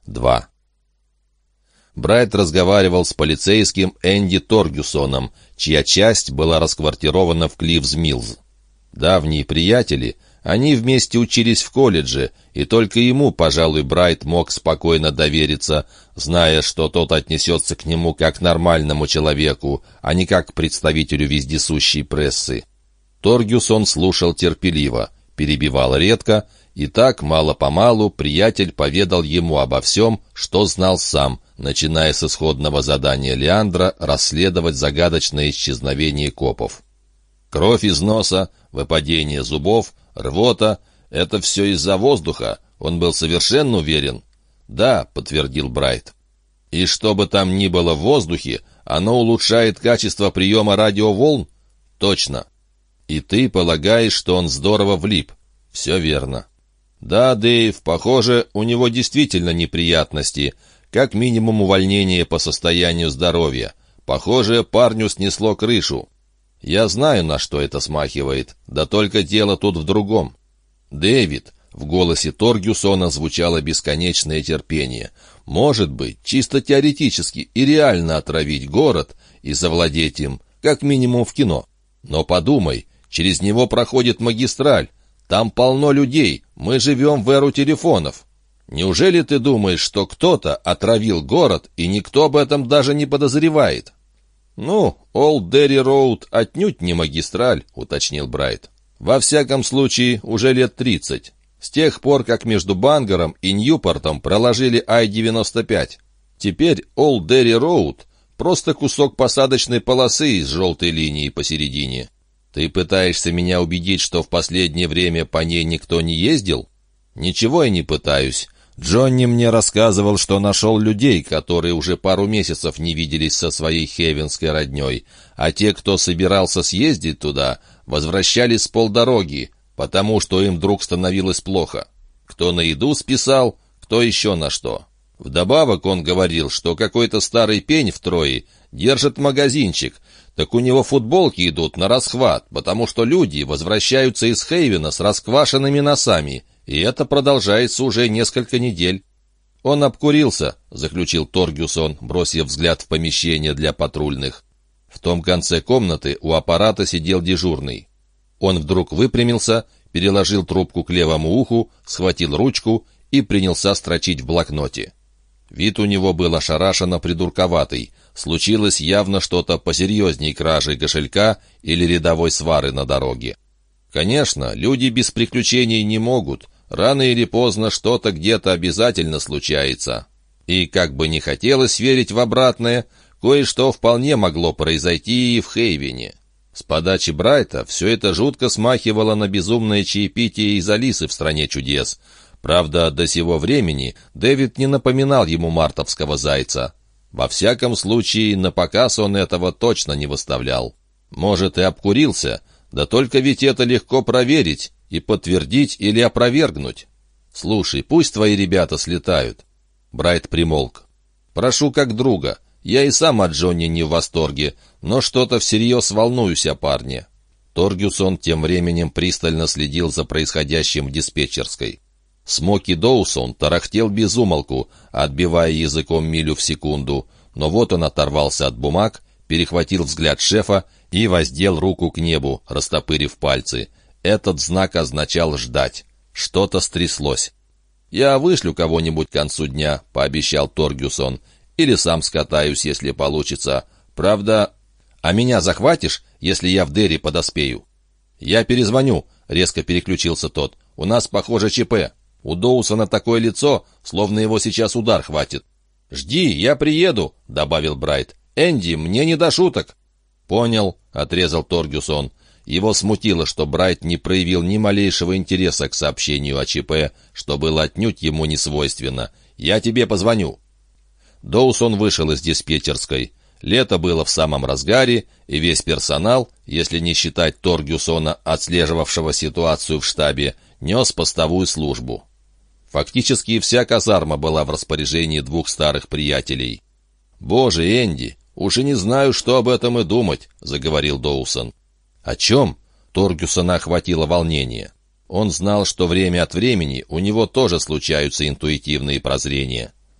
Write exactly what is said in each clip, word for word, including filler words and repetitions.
два. Брайт разговаривал с полицейским Энди Торгюсоном, чья часть была расквартирована в Клиффс-Миллз. Давние приятели, они вместе учились в колледже, и только ему, пожалуй, Брайт мог спокойно довериться, зная, что тот отнесется к нему как к нормальному человеку, а не как к представителю вездесущей прессы. Торгюсон слушал терпеливо, перебивал редко, и так, мало-помалу, приятель поведал ему обо всем, что знал сам, начиная с исходного задания Леандра расследовать загадочное исчезновение копов. Кровь из носа, выпадение зубов, рвота — это все из-за воздуха, он был совершенно уверен. «Да», — подтвердил Брайт. «И что бы там ни было в воздухе, оно улучшает качество приема радиоволн?» «Точно». «И ты полагаешь, что он здорово влип?» «Все верно». «Да, Дэйв, похоже, у него действительно неприятности, как минимум увольнение по состоянию здоровья. Похоже, парню снесло крышу. Я знаю, на что это смахивает, да только дело тут в другом». «Дэвид», — в голосе Торгюсона звучало бесконечное терпение, «может быть, чисто теоретически и реально отравить город и завладеть им, как минимум в кино. Но подумай, через него проходит магистраль, там полно людей, мы живем в эру телефонов. Неужели ты думаешь, что кто-то отравил город, и никто об этом даже не подозревает?» «Ну, Олд Дерри Роуд отнюдь не магистраль», — уточнил Брайт. «Во всяком случае, уже лет тридцать. С тех пор, как между Бангаром и Ньюпортом проложили Ай девяносто пять. Теперь Олд Дерри Роуд — просто кусок посадочной полосы с желтой линией посередине. Ты пытаешься меня убедить, что в последнее время по ней никто не ездил?» «Ничего я не пытаюсь. Джонни мне рассказывал, что нашел людей, которые уже пару месяцев не виделись со своей хейвенской родней, а те, кто собирался съездить туда, возвращались с полдороги, потому что им вдруг становилось плохо. Кто на еду списал, кто еще на что. Вдобавок он говорил, что какой-то старый пень в Трое держит магазинчик, так у него футболки идут на расхват, потому что люди возвращаются из Хейвена с расквашенными носами, и это продолжается уже несколько недель. «Он обкурился», — заключил Торгюсон, бросив взгляд в помещение для патрульных. В том конце комнаты у аппарата сидел дежурный. Он вдруг выпрямился, переложил трубку к левому уху, схватил ручку и принялся строчить в блокноте. Вид у него был ошарашенно придурковатый. Случилось явно что-то посерьезней кражи кошелька или рядовой свары на дороге. Конечно, люди без приключений не могут. Рано или поздно что-то где-то обязательно случается. И как бы не хотелось верить в обратное, кое-что вполне могло произойти и в Хейвене. С подачи Брайта все это жутко смахивало на безумное чаепитие из Алисы в «Стране чудес». Правда, до сего времени Дэвид не напоминал ему мартовского зайца. Во всяком случае, на показ он этого точно не выставлял. Может, и обкурился, да только ведь это легко проверить и подтвердить или опровергнуть. «Слушай, пусть твои ребята слетают». Брайт примолк. «Прошу как друга. Я и сам от Джонни не в восторге, но что-то всерьез волнуюсь о парне». Торгюсон тем временем пристально следил за происходящим в диспетчерской. Смоки Доусон тарахтел без умолку, отбивая языком милю в секунду, но вот он оторвался от бумаг, перехватил взгляд шефа и воздел руку к небу, растопырив пальцы. Этот знак означал ждать. Что-то стряслось. «Я вышлю кого-нибудь к концу дня», — пообещал Торгюсон. «Или сам скатаюсь, если получится. Правда...» «А меня захватишь, если я в Дерри подоспею?» «Я перезвоню», — резко переключился тот. «У нас, похоже, ЧП. У Доусона такое лицо, словно его сейчас удар хватит». «Жди, я приеду», — добавил Брайт. «Энди, мне не до шуток». «Понял», — отрезал Торгюсон. Его смутило, что Брайт не проявил ни малейшего интереса к сообщению о ЧП, что было отнюдь ему не свойственно. «Я тебе позвоню». Доусон вышел из диспетчерской. Лето было в самом разгаре, и весь персонал, если не считать Торгюсона, отслеживавшего ситуацию в штабе, нес постовую службу. Фактически вся казарма была в распоряжении двух старых приятелей. «Боже, Энди, уж и не знаю, что об этом и думать», — заговорил Доусон. «О чем?» — Торгюсона охватило волнение. Он знал, что время от времени у него тоже случаются интуитивные прозрения.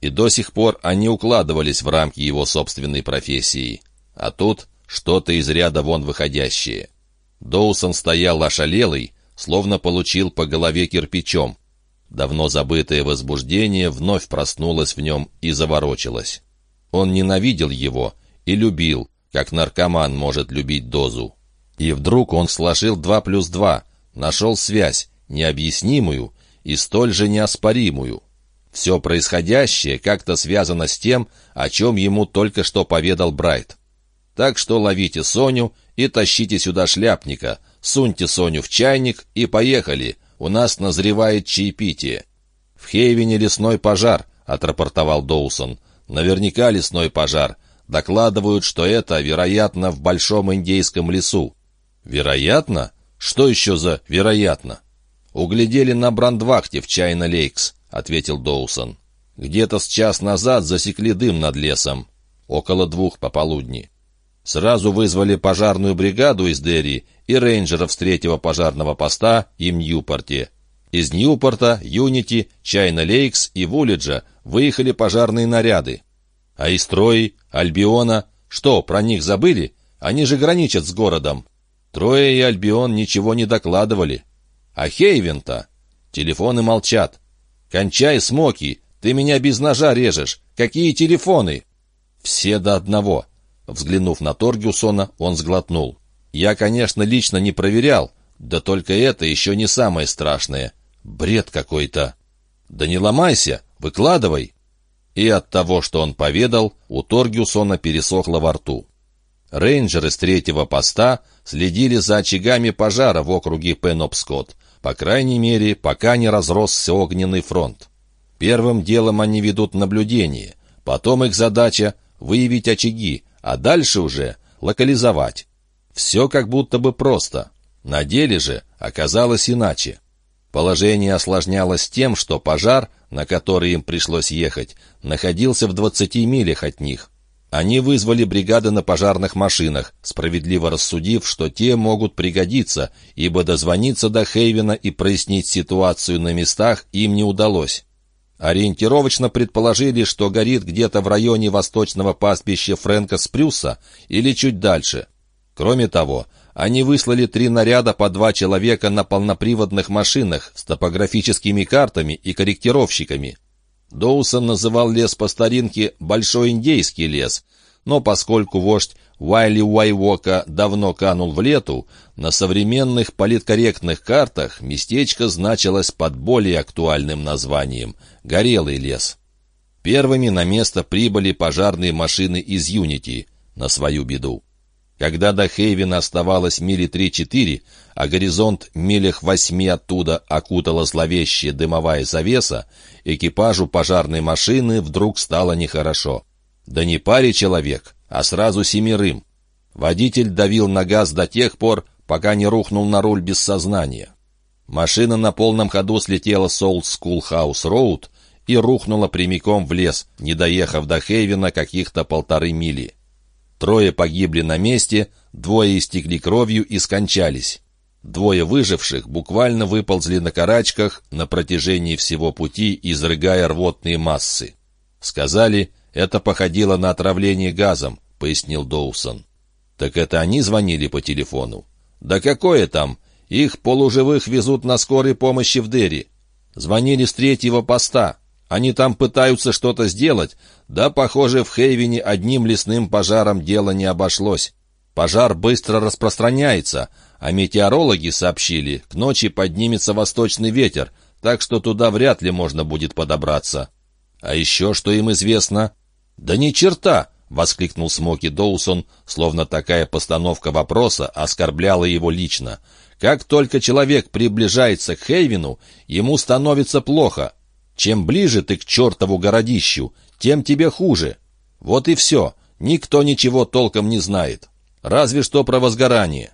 и до сих пор они укладывались в рамки его собственной профессии. А тут что-то из ряда вон выходящее. Доусон стоял ошалелый, словно получил по голове кирпичом. Давно забытое возбуждение вновь проснулось в нем и заворочилось. Он ненавидел его и любил, как наркоман может любить дозу. И вдруг он сложил два плюс два, нашел связь, необъяснимую и столь же неоспоримую. Все происходящее как-то связано с тем, о чем ему только что поведал Брайт. Так что ловите Соню и тащите сюда шляпника, суньте Соню в чайник и поехали, у нас назревает чаепитие. «В Хейвене лесной пожар», — отрапортовал Доусон. «Наверняка лесной пожар. Докладывают, что это, вероятно, в Большом Индейском лесу». «Вероятно? Что еще за «вероятно»?» «Углядели на брандвахте в Чайна-Лейкс», — ответил Доусон. «Где-то с час назад засекли дым над лесом. Около двух пополудни. Сразу вызвали пожарную бригаду из Дерри и рейнджеров с третьего пожарного поста и в Ньюпорте. Из Ньюпорта, Юнити, Чайна-Лейкс и Вулиджа выехали пожарные наряды. А из Трои, Альбиона, что, про них забыли? Они же граничат с городом. Троя и Альбион ничего не докладывали. А Хейвен-то? Телефоны молчат. «Кончай, Смоки, ты меня без ножа режешь. Какие телефоны?» «Все до одного». Взглянув на Торгюсона, он сглотнул. «Я, конечно, лично не проверял, да только это еще не самое страшное. Бред какой-то». «Да не ломайся, выкладывай». И от того, что он поведал, у Торгюсона пересохло во рту. Рейнджеры с третьего поста следили за очагами пожара в округе Пенобскот, по крайней мере, пока не разросся огненный фронт. Первым делом они ведут наблюдение, потом их задача — выявить очаги, а дальше уже локализовать. Все как будто бы просто. На деле же оказалось иначе. Положение осложнялось тем, что пожар, на который им пришлось ехать, находился в двадцати милях от них. Они вызвали бригады на пожарных машинах, справедливо рассудив, что те могут пригодиться, ибо дозвониться до Хейвена и прояснить ситуацию на местах им не удалось. Ориентировочно предположили, что горит где-то в районе восточного пастбища Фрэнка Спрюса или чуть дальше. Кроме того, они выслали три наряда по два человека на полноприводных машинах с топографическими картами и корректировщиками. Доусон называл лес по старинке «Большой Индейский лес», но поскольку вождь Уайли Уайвока давно канул в лету, на современных политкорректных картах местечко значилось под более актуальным названием «Горелый лес». Первыми на место прибыли пожарные машины из Юнити, на свою беду. Когда до Хейвена оставалось мили три-четыре, а горизонт милях восьми оттуда окутала зловещая дымовая завеса, экипажу пожарной машины вдруг стало нехорошо. Да не паре человек, а сразу семерым. Водитель давил на газ до тех пор, пока не рухнул на руль без сознания. Машина на полном ходу слетела с Олд Скулхаус Роуд и рухнула прямиком в лес, не доехав до Хейвена каких-то полторы мили. Трое погибли на месте, двое истекли кровью и скончались. Двое выживших буквально выползли на карачках на протяжении всего пути, изрыгая рвотные массы. Сказали, это походило на отравление газом, пояснил Доусон. Так это они звонили по телефону? Да какое там? Их полуживых везут на скорой помощи в Дерри. Звонили с третьего поста. Они там пытаются что-то сделать, да, похоже, в Хейвене одним лесным пожаром дело не обошлось. Пожар быстро распространяется, а метеорологи сообщили, к ночи поднимется восточный ветер, так что туда вряд ли можно будет подобраться. А еще что им известно? «Да ни черта!» — воскликнул Смоки Доусон, словно такая постановка вопроса оскорбляла его лично. «Как только человек приближается к Хейвену, ему становится плохо. Чем ближе ты к чертову городищу, тем тебе хуже. Вот и все, никто ничего толком не знает. Разве что про возгорание».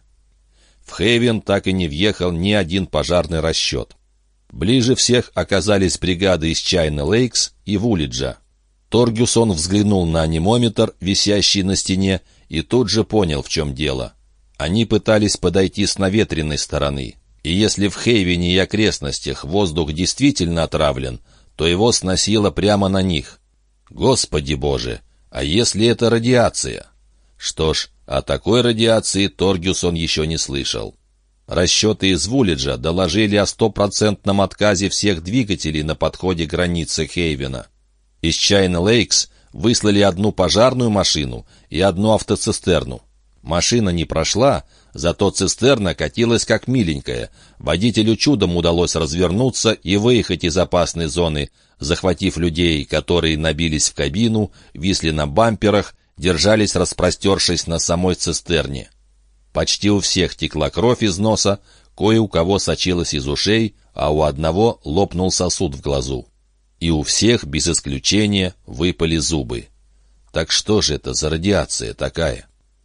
В Хейвен так и не въехал ни один пожарный расчет. Ближе всех оказались бригады из Чайна-Лейкс и Вулиджа. Торгюсон взглянул на анемометр, висящий на стене, и тут же понял, в чем дело. Они пытались подойти с наветренной стороны, и если в Хейвене и окрестностях воздух действительно отравлен, то его сносило прямо на них. Господи Боже, а если это радиация? Что ж, о такой радиации Торгюсон еще не слышал. Расчеты из Вулиджа доложили о стопроцентном отказе всех двигателей на подходе к границе Хейвена. Из Чайна-Лейкс выслали одну пожарную машину и одну автоцистерну. Машина не прошла, зато цистерна катилась как миленькая. Водителю чудом удалось развернуться и выехать из опасной зоны, захватив людей, которые набились в кабину, висли на бамперах, держались распростершись на самой цистерне. Почти у всех текла кровь из носа, кое у кого сочилась из ушей, а у одного лопнул сосуд в глазу. И у всех, без исключения, выпали зубы. Так что же это за радиация такая?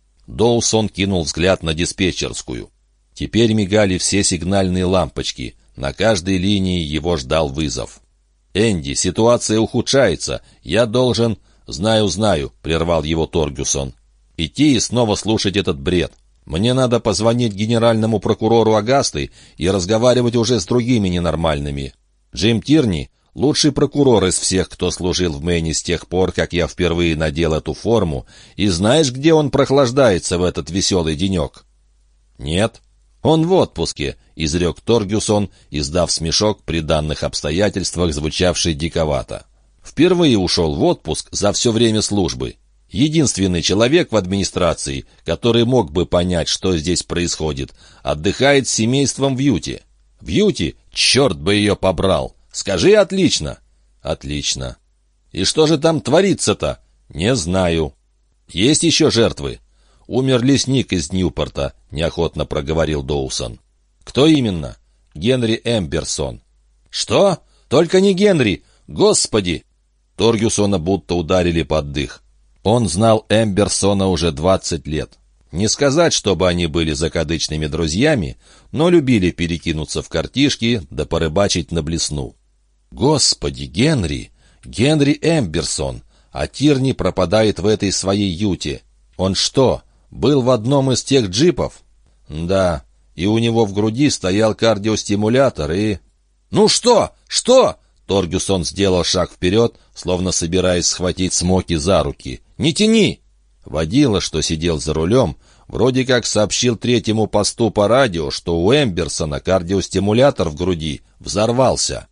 Доусон кинул взгляд на диспетчерскую. Теперь мигали все сигнальные лампочки. На каждой линии его ждал вызов. «Энди, ситуация ухудшается. Я должен...» «Знаю, знаю», — прервал его Торгюсон. «Идти и снова слушать этот бред. Мне надо позвонить генеральному прокурору Агасты и разговаривать уже с другими ненормальными. Джим Тирни — лучший прокурор из всех, кто служил в Мэйне с тех пор, как я впервые надел эту форму, и знаешь, где он прохлаждается в этот веселый денек?» «Нет». «Он в отпуске», — изрек Торгюсон, издав смешок при данных обстоятельствах, звучавший диковато. «Впервые ушел в отпуск за все время службы. Единственный человек в администрации, который мог бы понять, что здесь происходит, отдыхает с семейством в Юте». «В Юте? Черт бы ее побрал! Скажи «отлично». «Отлично». «И что же там творится-то?» «Не знаю». «Есть еще жертвы?» «Умер лесник из Ньюпорта», — неохотно проговорил Доусон. «Кто именно?» «Генри Эмберсон». «Что? Только не Генри! Господи!» Торгюсона будто ударили под дых. Он знал Эмберсона уже двадцать лет. Не сказать, чтобы они были закадычными друзьями, но любили перекинуться в картишки да порыбачить на блесну. «Господи, Генри! Генри Эмберсон! А Тирни пропадает в этой своей юте. Он что, был в одном из тех джипов?» «Да, и у него в груди стоял кардиостимулятор и...» «Ну что? Что?» Торгюсон сделал шаг вперед, словно собираясь схватить Смоки за руки. «Не тяни!» Водила, что сидел за рулем, вроде как сообщил третьему посту по радио, что у Эмберсона кардиостимулятор в груди взорвался.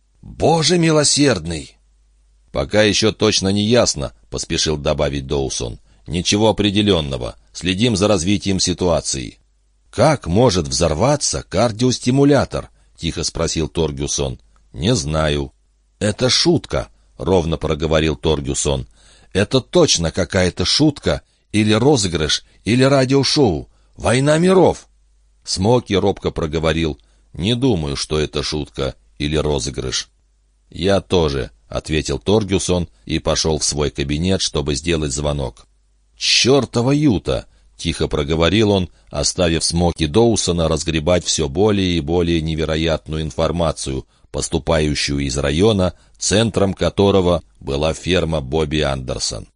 «Боже милосердный!» «Пока еще точно не ясно», — поспешил добавить Доусон. «Ничего определенного. Следим за развитием ситуации». «Как может взорваться кардиостимулятор?» — тихо спросил Торгюсон. «Не знаю». «Это шутка», — ровно проговорил Торгюсон. «Это точно какая-то шутка, или розыгрыш, или радиошоу. Война миров». Смоки робко проговорил. «Не думаю, что это шутка или розыгрыш». «Я тоже», — ответил Торгюсон и пошел в свой кабинет, чтобы сделать звонок. «Чертова Юта!» — тихо проговорил он, оставив Смоки Доусона разгребать все более и более невероятную информацию, поступающую из района, центром которого была ферма Бобби Андерсон.